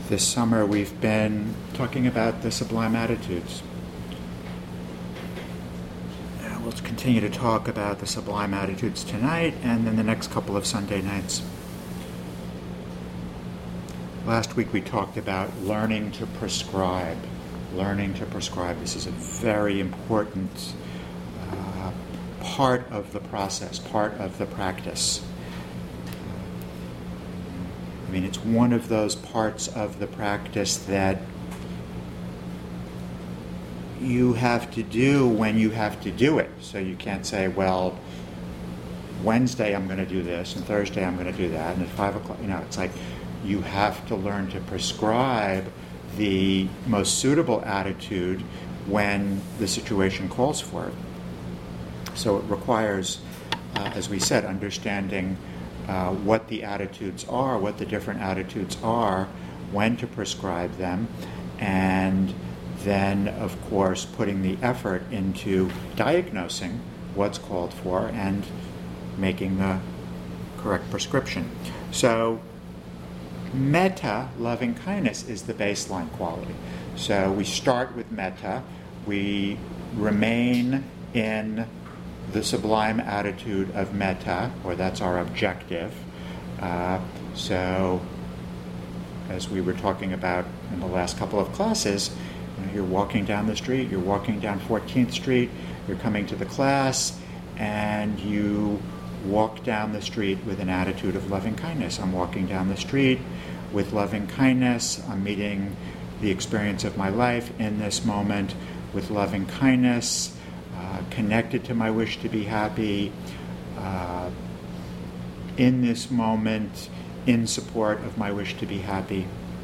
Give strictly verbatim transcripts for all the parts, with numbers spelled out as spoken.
This summer we've been talking about the sublime attitudes. Uh, we'll continue to talk about the sublime attitudes tonight and then the next couple of Sunday nights. Last week we talked about learning to prescribe. Learning to prescribe. This is a very important uh, part of the process, part of the practice. I mean, it's one of those parts of the practice that you have to do when you have to do it. So you can't say, well, Wednesday I'm going to do this, and Thursday I'm going to do that, and at five o'clock, you know, it's like you have to learn to prescribe the most suitable attitude when the situation calls for it. So it requires, uh, as we said, understanding Uh, what the attitudes are, what the different attitudes are, when to prescribe them, and then, of course, putting the effort into diagnosing what's called for and making the correct prescription. So, metta, loving kindness, is the baseline quality. So we start with metta, we remain in the sublime attitude of metta, or that's our objective. Uh, so, as we were talking about in the last couple of classes, you know, you're walking down the street, you're walking down fourteenth Street, you're coming to the class, and you walk down the street with an attitude of loving kindness. I'm walking down the street with loving kindness. I'm meeting the experience of my life in this moment with loving kindness. Uh, connected to my wish to be happy, uh, in this moment, in support of my wish to be happy.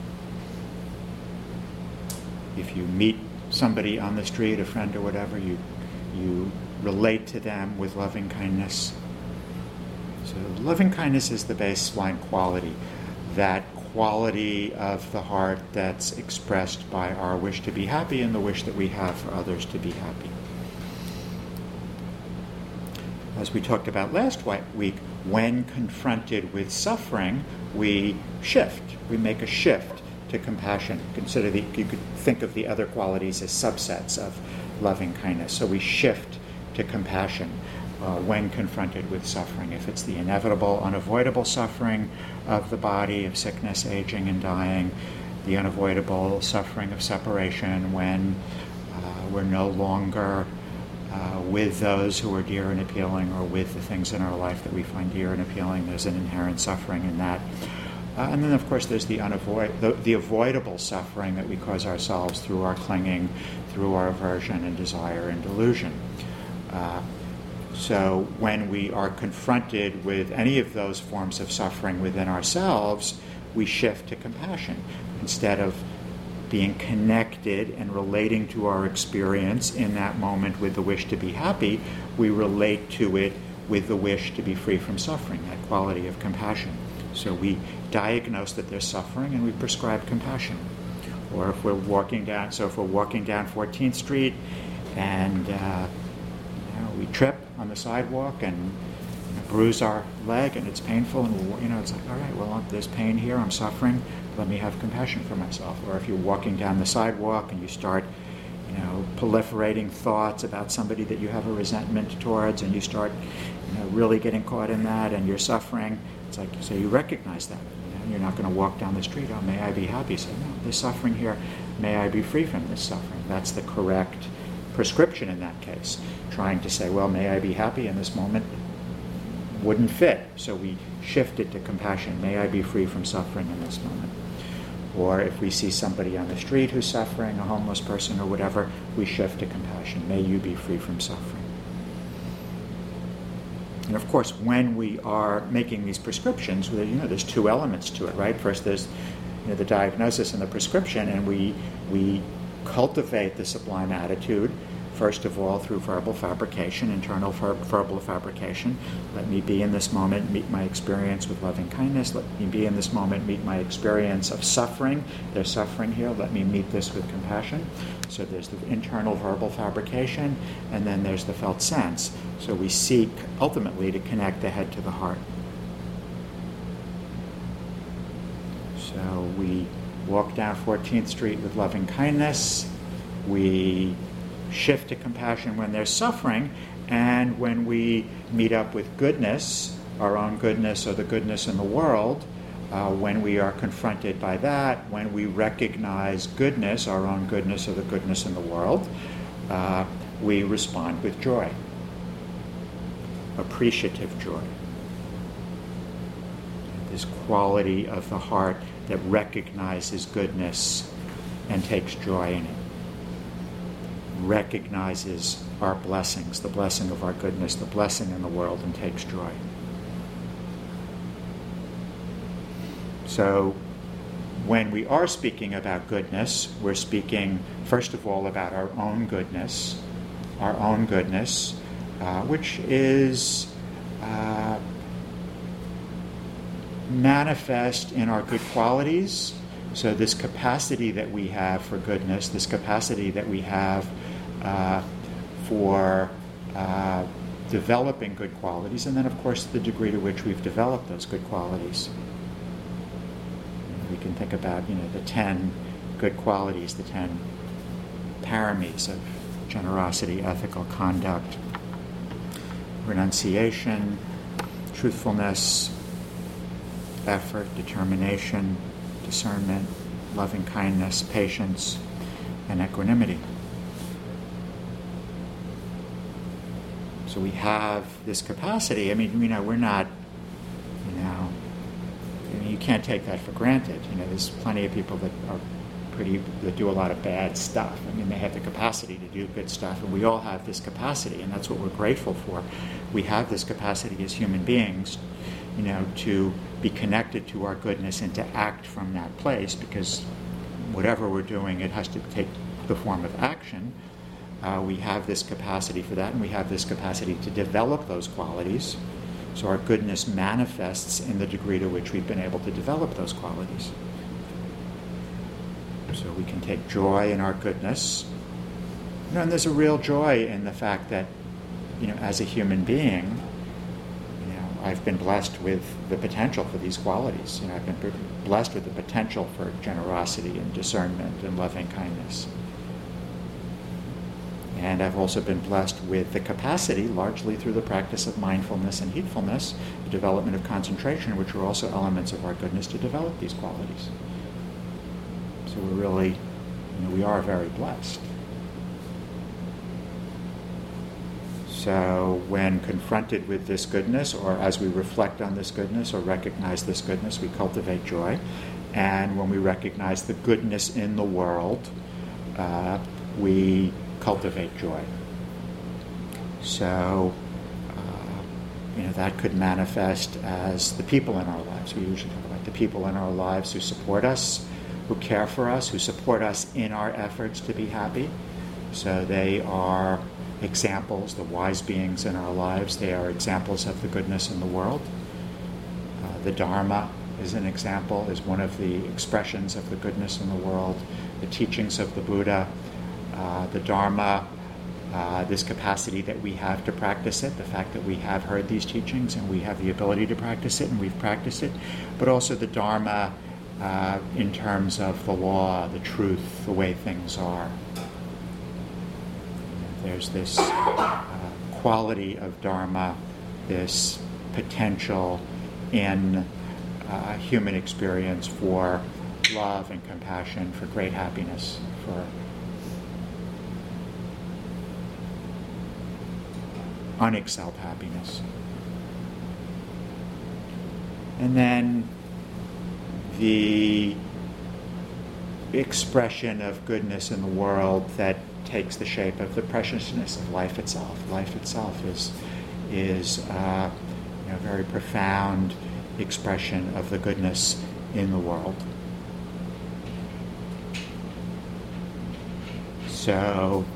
If you meet somebody on the street, a friend or whatever, you you relate to them with loving kindness. So loving kindness is the baseline quality, that quality of the heart that's expressed by our wish to be happy and the wish that we have for others to be happy. As we talked about last week, when confronted with suffering, we shift. We make a shift to compassion. Consider the, you could think of the other qualities as subsets of loving kindness. So we shift to compassion uh, when confronted with suffering. If it's the inevitable, unavoidable suffering of the body, of sickness, aging, and dying, the unavoidable suffering of separation when uh, we're no longer Uh, with those who are dear and appealing, or with the things in our life that we find dear and appealing. There's an inherent suffering in that. Uh, and then, of course, there's the, unavoid- the, the avoidable suffering that we cause ourselves through our clinging, through our aversion and desire and delusion. Uh, so when we are confronted with any of those forms of suffering within ourselves, we shift to compassion. Instead of being connected and relating to our experience in that moment with the wish to be happy, we relate to it with the wish to be free from suffering, that quality of compassion. So we diagnose that there's suffering and we prescribe compassion. Or if we're walking down, so if we're walking down fourteenth Street and uh, you know, we trip on the sidewalk and bruise our leg and it's painful, and you know, it's like, all right, well, there's pain here, I'm suffering, let me have compassion for myself. Or if you're walking down the sidewalk and you start, you know, proliferating thoughts about somebody that you have a resentment towards, and you start, you know, really getting caught in that, and you're suffering, it's like, so you recognize that. You know, you're not going to walk down the street, oh, may I be happy? So, no, there's suffering here, may I be free from this suffering? That's the correct prescription in that case. Trying to say, well, may I be happy in this moment, wouldn't fit. So we shift it to compassion. May I be free from suffering in this moment. Or if we see somebody on the street who's suffering, a homeless person or whatever, we shift to compassion. May you be free from suffering. And of course, when we are making these prescriptions, you know, there's two elements to it, right? First, there's, you know, the diagnosis and the prescription, and we we cultivate the sublime attitude first of all through verbal fabrication, internal ver- verbal fabrication. Let me be in this moment, meet my experience with loving kindness. Let me be in this moment, meet my experience of suffering. There's suffering here. Let me meet this with compassion. So there's the internal verbal fabrication, and then there's the felt sense. So we seek ultimately to connect the head to the heart. So we walk down fourteenth Street with loving kindness. We shift to compassion when there's suffering, and when we meet up with goodness, our own goodness or the goodness in the world, uh, when we are confronted by that, when we recognize goodness, our own goodness or the goodness in the world, uh, we respond with joy, appreciative joy. This quality of the heart that recognizes goodness and takes joy in it. Recognizes our blessings, the blessing of our goodness, the blessing in the world, and takes joy. So when we are speaking about goodness, we're speaking first of all about our own goodness, our own goodness, uh, which is uh, manifest in our good qualities. So this capacity that we have for goodness, this capacity that we have uh, for uh, developing good qualities, and then of course the degree to which we've developed those good qualities. We can think about, you know, the ten good qualities, the ten paramis of generosity, ethical conduct, renunciation, truthfulness, effort, determination, discernment, loving kindness, patience, and equanimity. So we have this capacity. I mean, you know, we're not, you know, I mean, you can't take that for granted. You know, there's plenty of people that are pretty, that do a lot of bad stuff. I mean, they have the capacity to do good stuff, and we all have this capacity, and that's what we're grateful for. We have this capacity as human beings, you know, to be connected to our goodness and to act from that place, because whatever we're doing, it has to take the form of action. Uh, we have this capacity for that, and we have this capacity to develop those qualities. So our goodness manifests in the degree to which we've been able to develop those qualities. So we can take joy in our goodness. You know, and there's a real joy in the fact that, you know, as a human being, you know, I've been blessed with the potential for these qualities. You know, I've been blessed with the potential for generosity and discernment and loving kindness. And I've also been blessed with the capacity, largely through the practice of mindfulness and heedfulness, the development of concentration, which are also elements of our goodness, to develop these qualities. So we're really, you know, we are very blessed. So when confronted with this goodness, or as we reflect on this goodness or recognize this goodness, we cultivate joy. And when we recognize the goodness in the world, uh, we cultivate joy. So, uh, you know, that could manifest as the people in our lives. We usually talk about the people in our lives who support us, who care for us, who support us in our efforts to be happy. So they are examples, the wise beings in our lives. They are examples of the goodness in the world. Uh, the Dharma is an example, is one of the expressions of the goodness in the world. The teachings of the Buddha, uh, the Dharma, uh, this capacity that we have to practice it, the fact that we have heard these teachings and we have the ability to practice it and we've practiced it, but also the Dharma uh, in terms of the law, the truth, the way things are. There's this uh, quality of Dharma, this potential in uh, human experience for love and compassion, for great happiness, for unexcelled happiness. And then the expression of goodness in the world that takes the shape of the preciousness of life itself. Life itself is is uh, you know, a very profound expression of the goodness in the world. So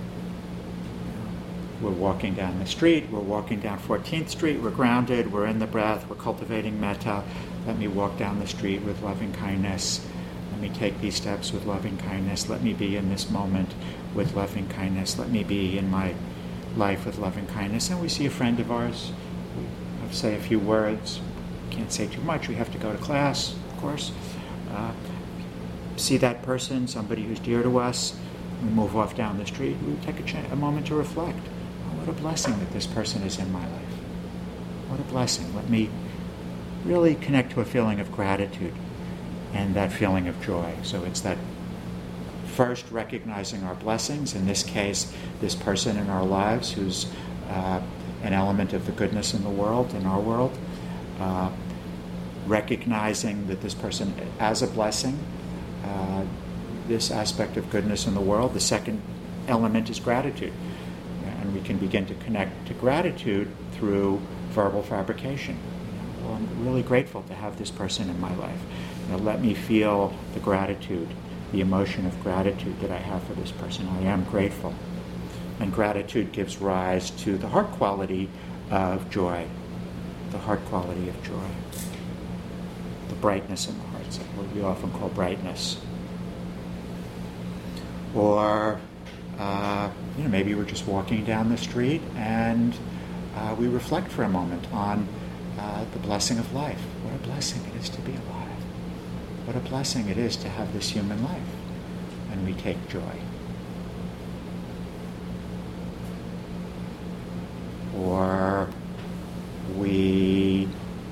we're walking down the street, we're walking down fourteenth Street, we're grounded, we're in the breath, we're cultivating metta. Let me walk down the street with loving kindness. Let me take these steps with loving kindness. Let me be in this moment with loving kindness. Let me be in my life with loving kindness. And we see a friend of ours. We say a few words. Can't say too much. We have to go to class, of course. Uh, see that person, somebody who's dear to us, we move off down the street, we take a, ch- a moment to reflect. Oh, what a blessing that this person is in my life. What a blessing. Let me really connect to a feeling of gratitude and that feeling of joy. So it's that first recognizing our blessings, in this case, this person in our lives who's uh, an element of the goodness in the world, in our world, uh, recognizing that this person as a blessing, uh, this aspect of goodness in the world. The second element is gratitude. And we can begin to connect to gratitude through verbal fabrication. You know, well, I'm really grateful to have this person in my life. You know, let me feel the gratitude, the emotion of gratitude that I have for this person. I am grateful. And gratitude gives rise to the heart quality of joy, the heart quality of joy, the brightness in the heart, so what we often call brightness. Or uh, you know, maybe we're just walking down the street and uh, we reflect for a moment on uh, the blessing of life. What a blessing it is to be alive. What a blessing it is to have this human life. And we take joy. Or we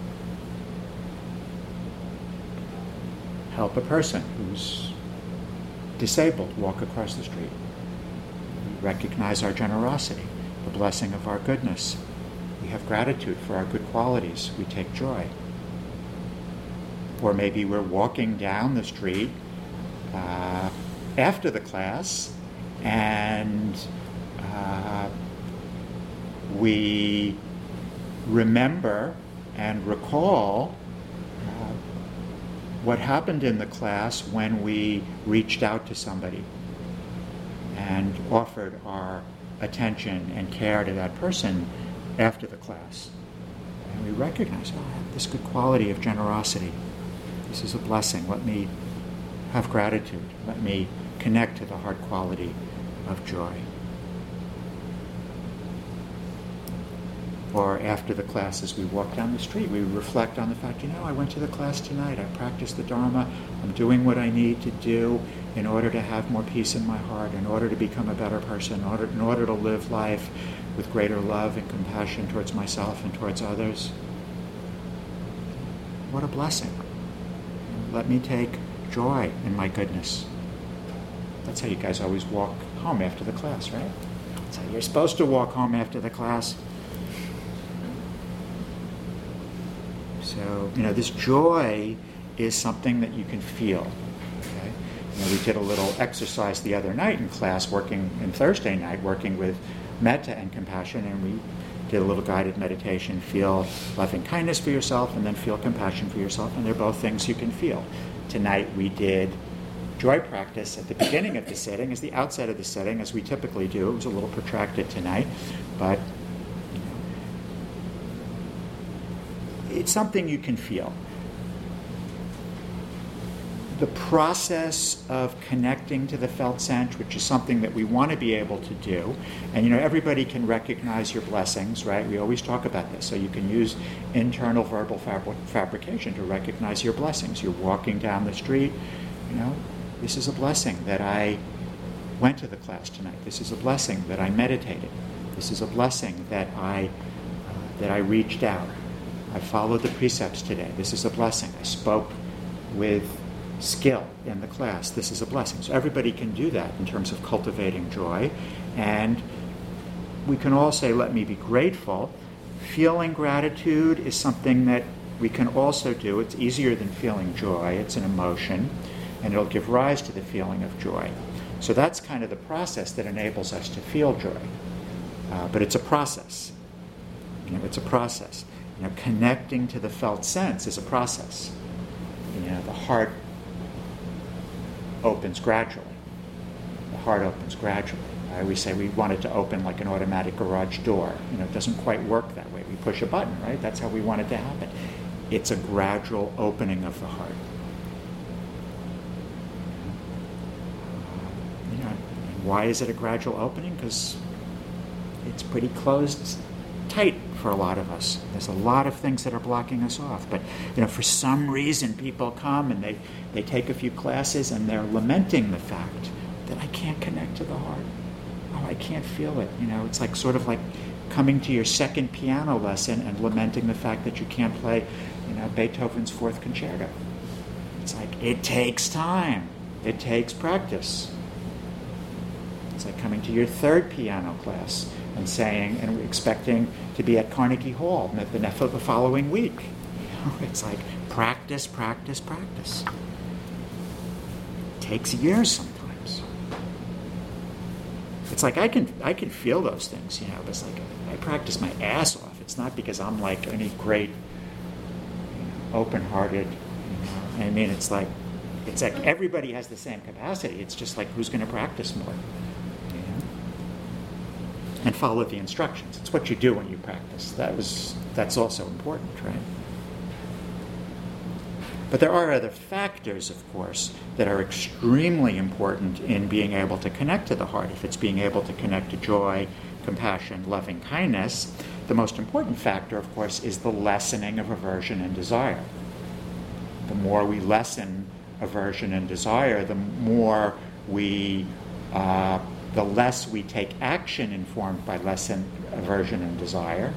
help a person who's disabled walk across the street. We recognize our generosity, the blessing of our goodness. We have gratitude for our good qualities. We take joy. Or maybe we're walking down the street uh, after the class and uh, we remember and recall uh, what happened in the class when we reached out to somebody and offered our attention and care to that person after the class. And we recognize, oh, I have this good quality of generosity. This is a blessing. Let me have gratitude. Let me connect to the heart quality of joy. Or after the class, as we walk down the street, we reflect on the fact, you know, I went to the class tonight, I practiced the Dharma, I'm doing what I need to do in order to have more peace in my heart, in order to become a better person, in order, in order to live life with greater love and compassion towards myself and towards others. What a blessing. Let me take joy in my goodness. That's how you guys always walk home after the class, right? That's how you're supposed to walk home after the class. So, you know, this joy is something that you can feel. Okay? You know, we did a little exercise the other night in class, working, in Thursday night, working with metta and compassion, and we did a little guided meditation, feel loving kindness for yourself, and then feel compassion for yourself, and they're both things you can feel. Tonight we did joy practice at the beginning of the sitting, as the outset of the sitting, as we typically do. It was a little protracted tonight, but it's something you can feel. The process of connecting to the felt sense, which is something that we want to be able to do, and you know, everybody can recognize your blessings, right? We always talk about this. So you can use internal verbal fabri- fabrication to recognize your blessings. You're walking down the street, you know, this is a blessing that I went to the class tonight. This is a blessing that I meditated. This is a blessing that I uh, that I reached out. I followed the precepts today. This is a blessing. I spoke with skill in the class. This is a blessing. So everybody can do that in terms of cultivating joy. And we can all say, let me be grateful. Feeling gratitude is something that we can also do. It's easier than feeling joy. It's an emotion, and it'll give rise to the feeling of joy. So that's kind of the process that enables us to feel joy. Uh, but it's a process. You know, it's a process. You know, connecting to the felt sense is a process. You know, the heart opens gradually. The heart opens gradually. I always say we want it to open like an automatic garage door. You know, it doesn't quite work that way. We push a button, right? That's how we want it to happen. It's a gradual opening of the heart. You know, and why is it a gradual opening? Because it's pretty closed tight for a lot of us. There's a lot of things that are blocking us off. But you know, for some reason, people come and they, they take a few classes and they're lamenting the fact that I can't connect to the heart. Oh, I can't feel it. You know, it's like sort of like coming to your second piano lesson and lamenting the fact that you can't play, you know, Beethoven's Fourth Concerto. It's like, it takes time. It takes practice. It's like coming to your third piano class and saying and expecting to be at Carnegie Hall the, the following week. You know, it's like practice, practice, practice. It takes years sometimes. It's like I can I can feel those things, you know. It's like I practice my ass off. It's not because I'm like any great, you know, open-hearted. You know, I mean, it's like it's like everybody has the same capacity. It's just like who's going to practice more. And follow the instructions. It's what you do when you practice. That was that's also important, right? But there are other factors, of course, that are extremely important in being able to connect to the heart. If it's being able to connect to joy, compassion, loving kindness, the most important factor, of course, is the lessening of aversion and desire. The more we lessen aversion and desire, the more we uh, the less we take action informed by lessened aversion and desire,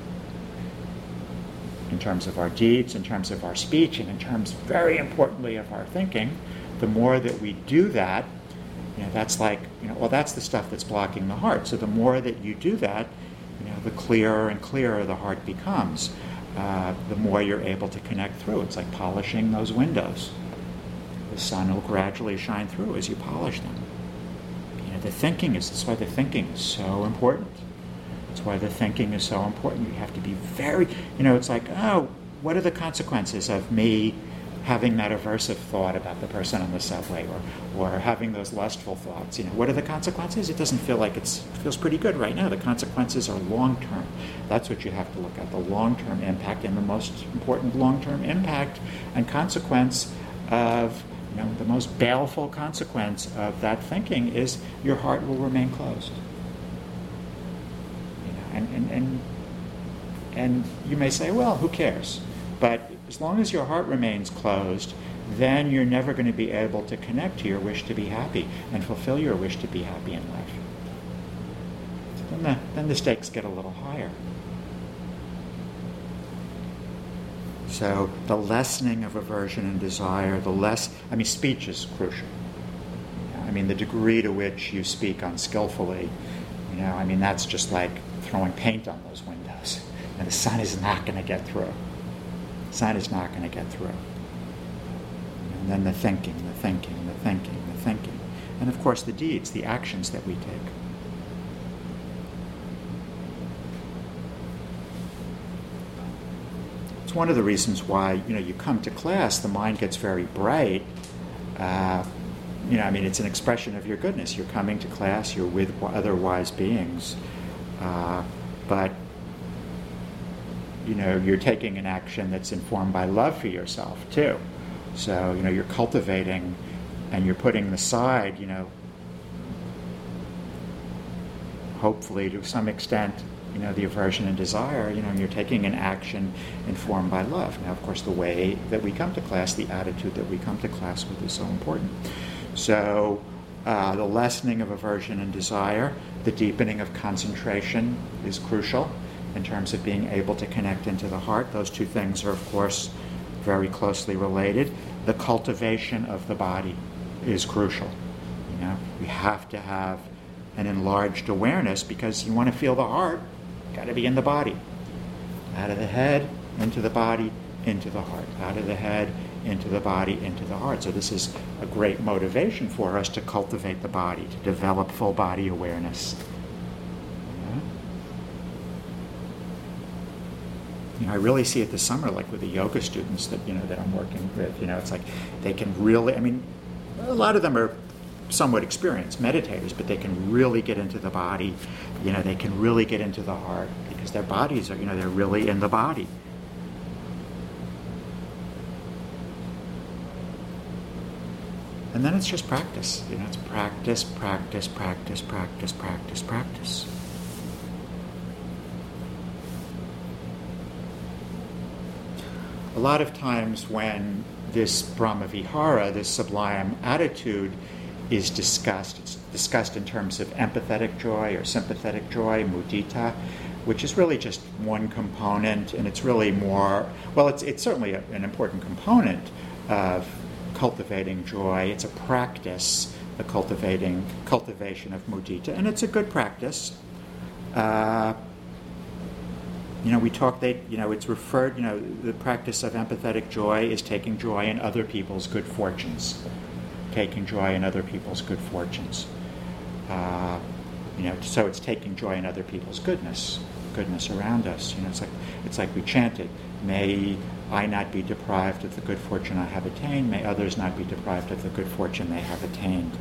in terms of our deeds, in terms of our speech, and in terms, very importantly, of our thinking. The more that we do that, you know, that's like, you know, well, that's the stuff that's blocking the heart. So the more that you do that, you know, the clearer and clearer the heart becomes. Uh, the more you're able to connect through. It's like polishing those windows. The sun will gradually shine through as you polish them. The thinking is, that's why the thinking is so important. That's why the thinking is so important. You have to be very, you know, it's like, oh, what are the consequences of me having that aversive thought about the person on the subway, or, or having those lustful thoughts? You know, what are the consequences? It doesn't feel like it's, it feels pretty good right now. The consequences are long-term. That's what you have to look at, the long-term impact, and the most important long-term impact and consequence of, you know, the most baleful consequence of that thinking is your heart will remain closed. You know, and, and, and, and you may say, well, who cares? But as long as your heart remains closed, then you're never going to be able to connect to your wish to be happy and fulfill your wish to be happy in life. So then the, then the stakes get a little higher. So the lessening of aversion and desire, the less, I mean, speech is crucial. You know, I mean, the degree to which you speak unskillfully, you know, I mean, that's just like throwing paint on those windows. And the sun is not going to get through. The sun is not going to get through. And then the thinking, the thinking, the thinking, the thinking. And of course the deeds, the actions that we take. It's one of the reasons why, you know, you come to class, the mind gets very bright. Uh, you know, I mean, it's an expression of your goodness. You're coming to class, you're with other wise beings, uh, but, you know, you're taking an action that's informed by love for yourself, too. So, you know, you're cultivating and you're putting aside, you know, hopefully to some extent, you know, the aversion and desire, you know, and you're taking an action informed by love. Now, of course, the way that we come to class, the attitude that we come to class with is so important. So uh, the lessening of aversion and desire, the deepening of concentration is crucial in terms of being able to connect into the heart. Those two things are, of course, very closely related. The cultivation of the body is crucial. You know, you have to have an enlarged awareness because you want to feel the heart. Got to be in the body. Out of the head, into the body, into the heart. Out of the head, into the body, into the heart. So this is a great motivation for us to cultivate the body, to develop full body awareness. Yeah. You know, I really see it this summer, like with the yoga students that, you know, that I'm working with. You know, it's like they can really, I mean, a lot of them are somewhat experienced meditators, but they can really get into the body. You know, they can really get into the heart because their bodies are, you know, they're really in the body. And then it's just practice. You know, it's practice, practice, practice, practice, practice, practice. a lot of times when this Brahmavihara, this sublime attitude, is discussed, it's discussed in terms of empathetic joy or sympathetic joy, mudita, which is really just one component, and it's really more, well, it's, it's certainly a, an important component of cultivating joy. It's a practice, the cultivating cultivation of mudita, and it's a good practice. Uh, you know, we talk, they, you know, it's referred, you know, the practice of empathetic joy is taking joy in other people's good fortunes. Taking joy in other people's good fortunes. Uh, you know, so it's taking joy in other people's goodness, goodness around us. You know, it's like it's like we chanted, "May I not be deprived of the good fortune I have attained. May others not be deprived of the good fortune they have attained."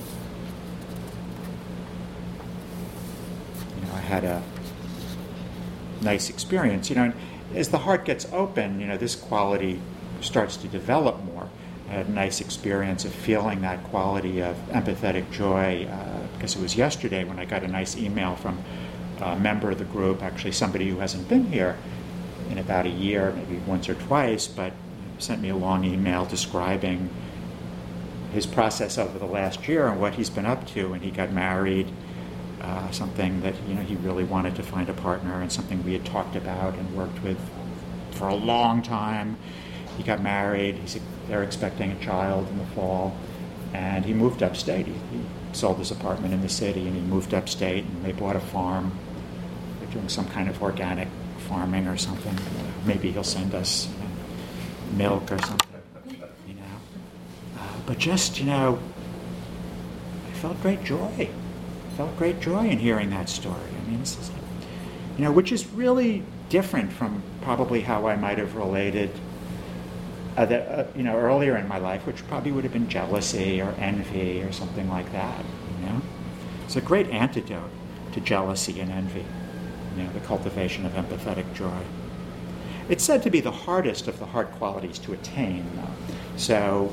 You know, I had a nice experience. You know, and as the heart gets open, you know, this quality starts to develop more. I had a nice experience of feeling that quality of empathetic joy uh, because it was yesterday when I got a nice email from a member of the group, actually somebody who hasn't been here in about a year, maybe once or twice, but sent me a long email describing his process over the last year and what he's been up to. And he got married, uh, something that, you know, he really wanted to find a partner and something we had talked about and worked with for a long time. He got married. He's, they're expecting a child in the fall, and he moved upstate. He, he sold his apartment in the city, and he moved upstate, and they bought a farm. They're doing some kind of organic farming or something. Maybe he'll send us, you know, milk or something, you know. Uh, but just, you know, I felt great joy. I felt great joy in hearing that story. I mean, this is, you know, which is really different from probably how I might have related Uh, that, uh, you know, earlier in my life, which probably would have been jealousy or envy or something like that, you know. It's a great antidote to jealousy and envy, you know, the cultivation of empathetic joy. It's said to be the hardest of the heart qualities to attain, though. So,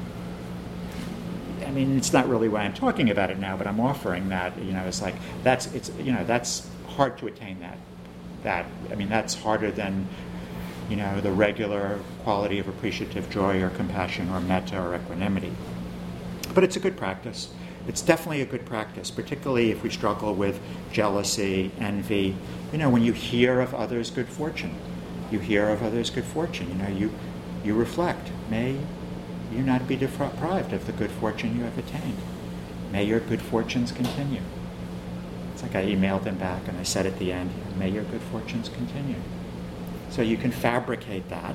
I mean, it's not really why I'm talking about it now, but I'm offering that, you know, it's like, that's, it's, you know, that's hard to attain that. That, I mean, that's harder than, you know, the regular quality of appreciative joy or compassion or metta or equanimity. But it's a good practice. It's definitely a good practice, particularly if we struggle with jealousy, envy. You know, when you hear of others' good fortune, you hear of others' good fortune, you know, you, you reflect, may you not be deprived of the good fortune you have attained. May your good fortunes continue. It's like I emailed him back and I said at the end, may your good fortunes continue. So you can fabricate that.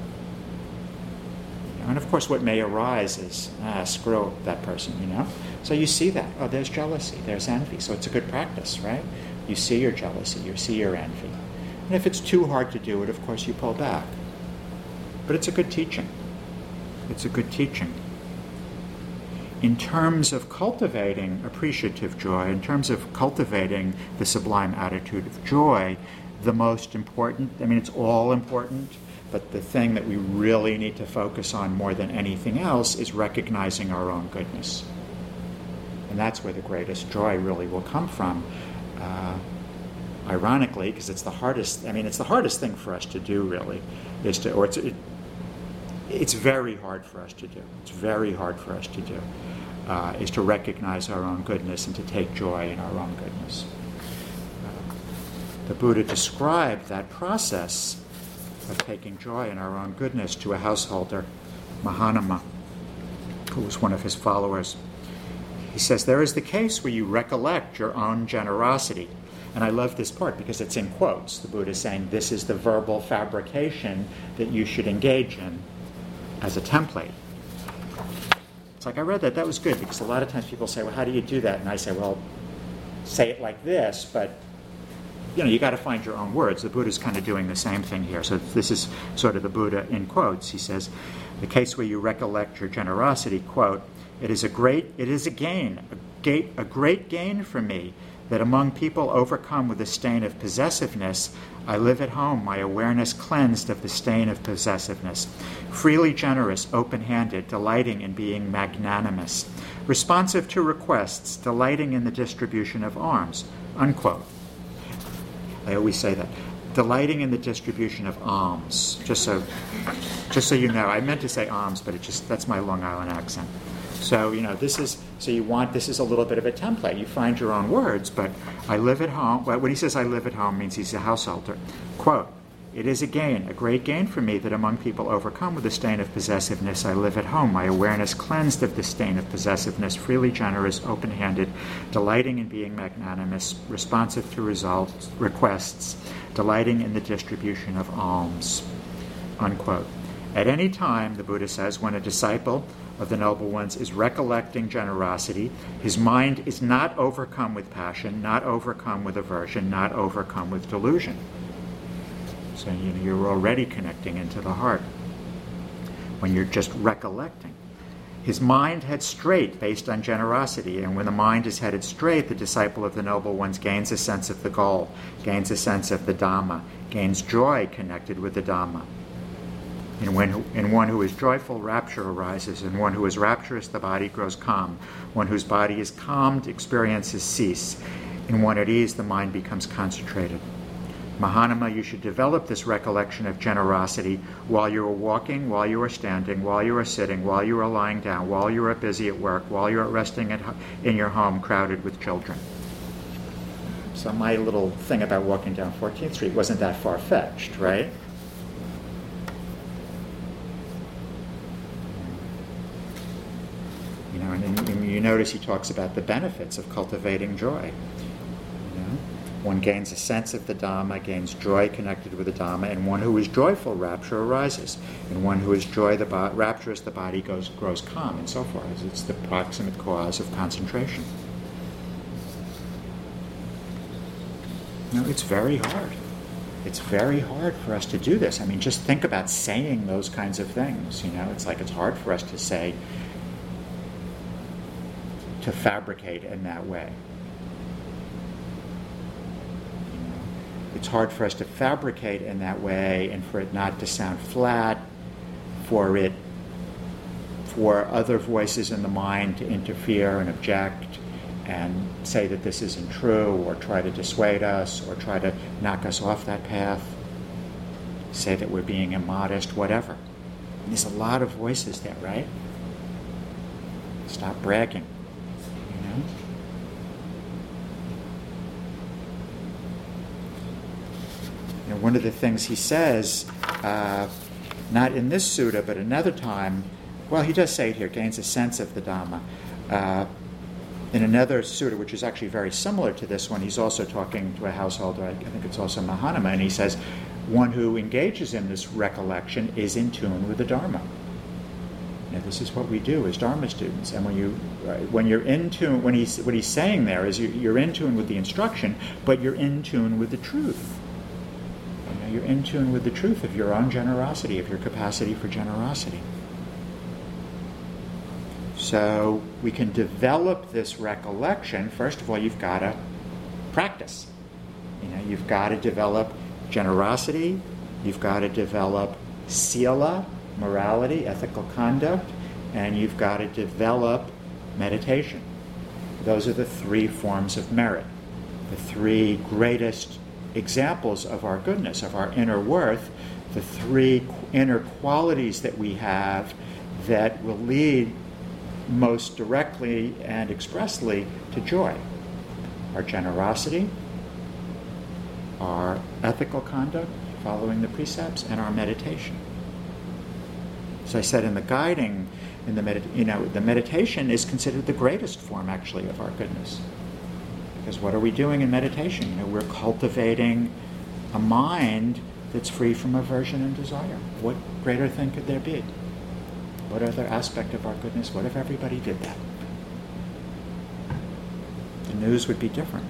You know, and of course what may arise is, ah, screw that person, you know. So you see that. Oh, there's jealousy, there's envy. So it's a good practice, right? You see your jealousy, you see your envy. And if it's too hard to do it, of course you pull back. But it's a good teaching. It's a good teaching. In terms of cultivating appreciative joy, in terms of cultivating the sublime attitude of joy, the most important, I mean, it's all important, but the thing that we really need to focus on more than anything else is recognizing our own goodness. And that's where the greatest joy really will come from. Uh, ironically, because it's the hardest, I mean, it's the hardest thing for us to do, really, is to, or it's, it, it's very hard for us to do. It's very hard for us to do, uh, is to recognize our own goodness and to take joy in our own goodness. The Buddha described that process of taking joy in our own goodness to a householder, Mahanama, who was one of his followers. He says, there is the case where you recollect your own generosity. And I love this part because it's in quotes. The Buddha is saying this is the verbal fabrication that you should engage in as a template. It's like, I read that, that was good, because a lot of times people say, well, how do you do that? And I say, well, say it like this, but you know, you got to find your own words. The Buddha's kind of doing the same thing here. So this is sort of the Buddha in quotes. He says, the case where you recollect your generosity, quote, it is a great, it is a gain, a, gate, a great gain for me that among people overcome with the stain of possessiveness, I live at home, my awareness cleansed of the stain of possessiveness, freely generous, open-handed, delighting in being magnanimous, responsive to requests, delighting in the distribution of alms, unquote. I always say that. delighting in the distribution of alms. Just so, just so you know, I meant to say alms, but it just that's my Long Island accent. So you know, this is so you want this is a little bit of a template. You find your own words, but I live at home. When he says I live at home, means he's a householder. Quote. It is a gain, a great gain for me that among people overcome with the stain of possessiveness, I live at home, my awareness cleansed of the stain of possessiveness, freely generous, open-handed, delighting in being magnanimous, responsive to results, requests, delighting in the distribution of alms. Unquote. At any time, the Buddha says, when a disciple of the Noble Ones is recollecting generosity, his mind is not overcome with passion, not overcome with aversion, not overcome with delusion. So you know, you're already connecting into the heart when you're just recollecting. His mind heads straight based on generosity, and when the mind is headed straight, the disciple of the Noble Ones gains a sense of the goal, gains a sense of the Dhamma, gains joy connected with the Dhamma. In, when, in one who is joyful, rapture arises. In one who is rapturous, the body grows calm. One whose body is calmed, experiences cease. In one at ease, the mind becomes concentrated. Mahanama, you should develop this recollection of generosity while you are walking, while you are standing, while you are sitting, while you are lying down, while you are busy at work, while you are resting at, in your home crowded with children. So my little thing about walking down fourteenth Street wasn't that far-fetched, right? You know, and, and you notice he talks about the benefits of cultivating joy. One gains a sense of the Dhamma, gains joy connected with the Dhamma, and one who is joyful, rapture arises. And one who is joy, the bo- rapturous, the body goes, grows calm, and so forth. It's the proximate cause of concentration. Now, it's very hard. It's very hard for us to do this. I mean, just think about saying those kinds of things. You know, it's like it's hard for us to say, to fabricate in that way. It's hard for us to fabricate in that way and for it not to sound flat, for it, for other voices in the mind to interfere and object and say that this isn't true or try to dissuade us or try to knock us off that path, say that we're being immodest, whatever. And there's a lot of voices there, right? Stop bragging, you know? And one of the things he says, uh, not in this sutta, but another time, well, he does say it here, gains a sense of the Dhamma. Uh, in another sutta, which is actually very similar to this one, he's also talking to a householder, I think it's also Mahanama, and he says, one who engages in this recollection is in tune with the Dharma. Now, this is what we do as Dharma students, and when you, uh, when you're in tune, when he's, what he's saying there is you, you're in tune with the instruction, but you're in tune with the truth. You're in tune with the truth of your own generosity, of your capacity for generosity. So we can develop this recollection. First of all, you've got to practice. You know, you've got to develop generosity. You've got to develop sila, morality, ethical conduct, and you've got to develop meditation. Those are the three forms of merit, the three greatest examples of our goodness, of our inner worth, the three inner qualities that we have that will lead most directly and expressly to joy. Our generosity, our ethical conduct, following the precepts, and our meditation. As I said in the guiding, in the med- you know, the meditation is considered the greatest form, actually, of our goodness. Because what are we doing in meditation? You know, we're cultivating a mind that's free from aversion and desire. What greater thing could there be? What other aspect of our goodness? What if everybody did that? The news would be different.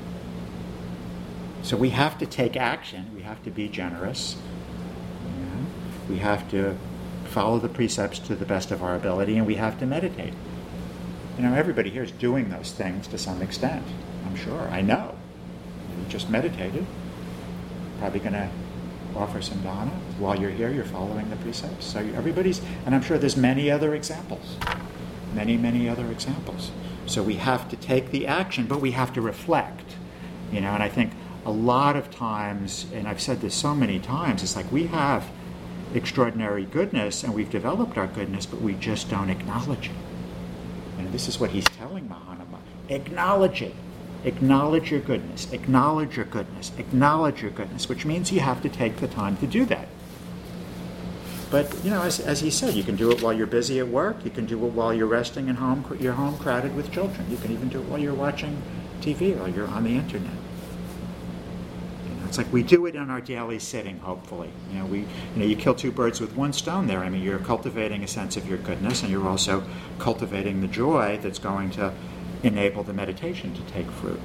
So we have to take action. We have to be generous. You know? We have to follow the precepts to the best of our ability, and we have to meditate. You know, everybody here is doing those things to some extent. I'm sure. I know. You just meditated. Probably going to offer some dana. While you're here, you're following the precepts. So everybody's, and I'm sure there's many other examples. Many, many other examples. So we have to take the action, but we have to reflect. You know, and I think a lot of times, and I've said this so many times, it's like we have extraordinary goodness and we've developed our goodness, but we just don't acknowledge it. And this is what he's telling Mahanama. Acknowledge it. Acknowledge your goodness. Acknowledge your goodness. Acknowledge your goodness, which means you have to take the time to do that. But, you know, as, as he said, you can do it while you're busy at work. You can do it while you're resting at home, you're home crowded with children. You can even do it while you're watching T V or you're on the internet. You know, it's like we do it in our daily sitting, hopefully. You know, we, you know, you kill two birds with one stone there. I mean, you're cultivating a sense of your goodness, and you're also cultivating the joy that's going to enable the meditation to take fruit.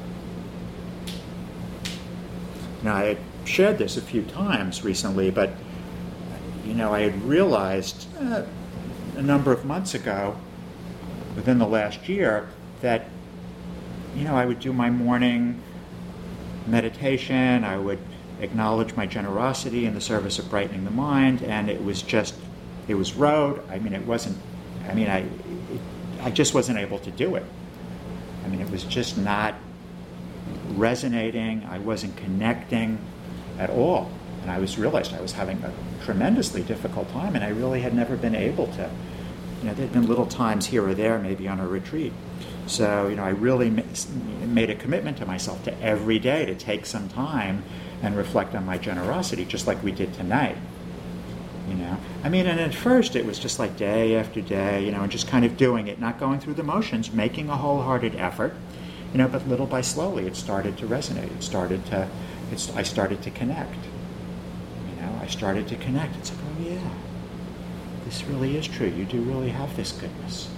Now, I had shared this a few times recently, but, you know, I had realized uh, a number of months ago, within the last year, that, you know, I would do my morning meditation, I would acknowledge my generosity in the service of brightening the mind, and it was just, it was rote. I mean, it wasn't, I mean, I, it, I just wasn't able to do it. I mean, it was just not resonating. I wasn't connecting at all. And I was realized I was having a tremendously difficult time, and I really had never been able to. You know, there'd been little times here or there, maybe on a retreat. So, you know, I really ma- made a commitment to myself to every day to take some time and reflect on my generosity, just like we did tonight. You know, I mean, and at first it was just like day after day, you know, and just kind of doing it, not going through the motions, making a wholehearted effort, you know, but little by slowly it started to resonate. It started to, it's, I started to connect. You know, I started to connect. It's like, oh yeah, this really is true. You do really have this goodness.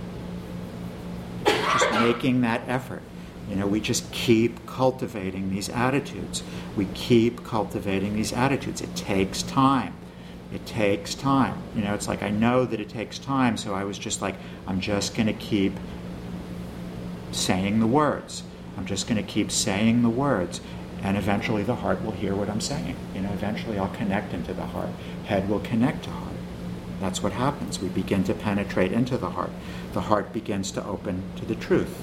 Just making that effort. You know, we just keep cultivating these attitudes. We keep cultivating these attitudes. It takes time. It takes time. You know, it's like I know that it takes time, so I was just like, I'm just going to keep saying the words. I'm just going to keep saying the words, and eventually the heart will hear what I'm saying. You know, eventually I'll connect into the heart. Head will connect to heart. That's what happens. We begin to penetrate into the heart. The heart begins to open to the truth.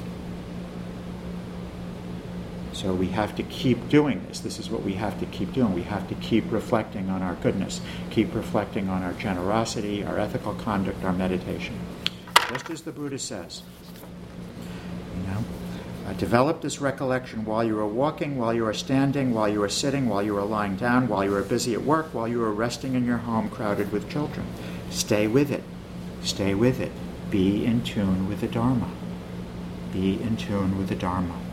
So we have to keep doing this. This is what we have to keep doing. We have to keep reflecting on our goodness, keep reflecting on our generosity, our ethical conduct, our meditation. Just as the Buddha says, you know, uh, develop this recollection while you are walking, while you are standing, while you are sitting, while you are lying down, while you are busy at work, while you are resting in your home crowded with children. Stay with it. Stay with it. Be in tune with the Dharma. Be in tune with the Dharma.